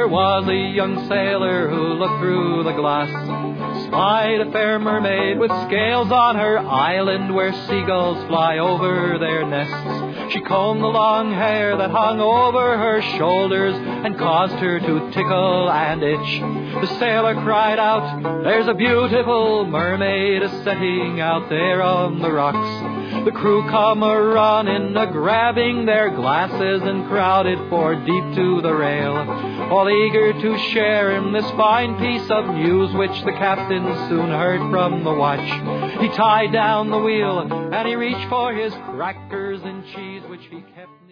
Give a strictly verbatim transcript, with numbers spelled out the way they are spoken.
there was a young sailor who looked through the glass, spied a fair mermaid with scales on her island where seagulls fly over their nests. She combed the long hair that hung over her shoulders and caused her to tickle and itch. The sailor cried out, "There's a beautiful mermaid a-setting out there on the rocks." The crew come a-running, a-grabbing their glasses and crowded for deep to the rail, all eager to share in this fine piece of news which the captain soon heard from the watch. He tied down the wheel and he reached for his crackers and cheese which he kept